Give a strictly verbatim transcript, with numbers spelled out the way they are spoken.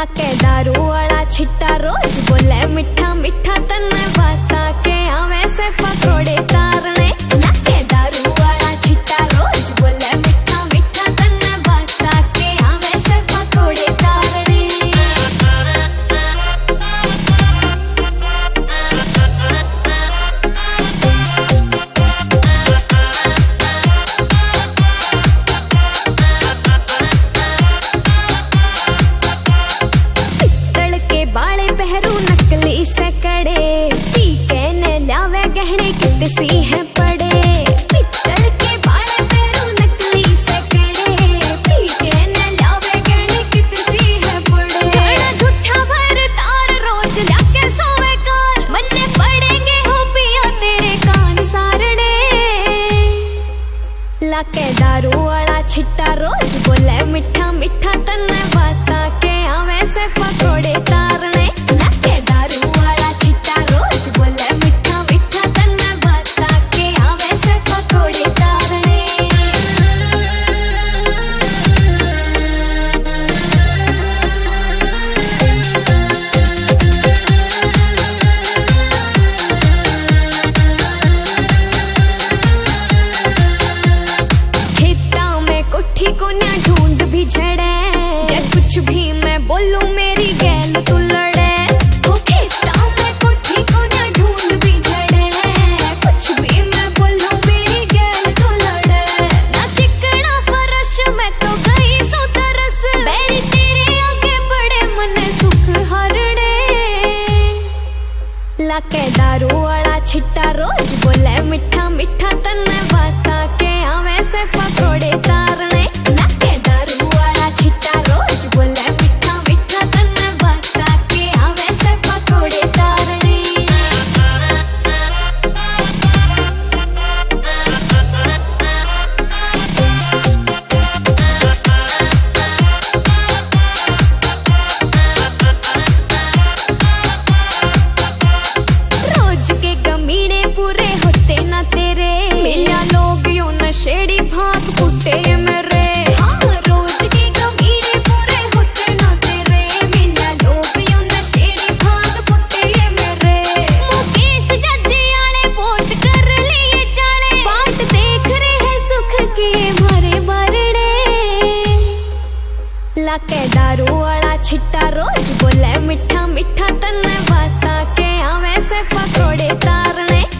लाके दारू वाला छिट्टा रोज बोले मिठा मिठा तन्ने बाता के आवे से पकोड़े तारने। लाके दारू वाला छिट्टा रोज बोले मिठा मिठा तन्ने बाता के आवे से पकोड़े तारने। बाले पहरू नकली से कड़े टीके ने लावे गहने कितसी है पड़े। पित्तल के बाले पहरू नकली से कड़े टीके ने लावे गहने कितसी है पड़े। गाना झूठा भर तार रोज लाके सोवे कार मन्ने पड़ेंगे हो पिया तेरे कान सारने। लाके दारू वाला छिट्टा रोज बोले मिठा मिठा तन्ने बाता के आवे से पकोड़े तारने। लाके दारू वाला छिट्टा रोज बोले मिठा मिठा तन्ने बाता के आवे से पकोड़े तारने। खेता में कोठी को न्या ढूंढ भी झड़े जब कुछ भी मैं बोलूं मेरी गैल तू लड़े। हो खेता में कोठी को न्या ढूंढ भी झड़े कुछ भी मैं बोलूं मेरी गैल तू लड़े। ना चिकना फरश में तो गई सो तरस बैरी तेरे आगे बड़े मन सुख हरड़े। लाके दारू वाला छिट्टा रोज बोले मिठा मिठा तन्ने बाता के आवे से पकोड़े तारने। लाके दारू वाला छिट्टा रोज बोले मिठा मिठा तन्ने बाता के आवे से पकोड़े तारने। रोज के गमीने पूरे होते ना तेरे मिला लोग यूं नशेड़ी भाग फूटे मेरे। हाँ रोज के गमीने पूरे होते ना तेरे मिला लोग यूं नशेड़ी भाग फूटे मेरे। मुकेश जज्जे आले वोट कर लिए चाले बाट देख रहे हैं सुख के मारे बारड़े। लाके दारू वाला छिट्टा रोज बोले मिठा मिठा तन्ने बाता के आवे से पकोड़े तारने।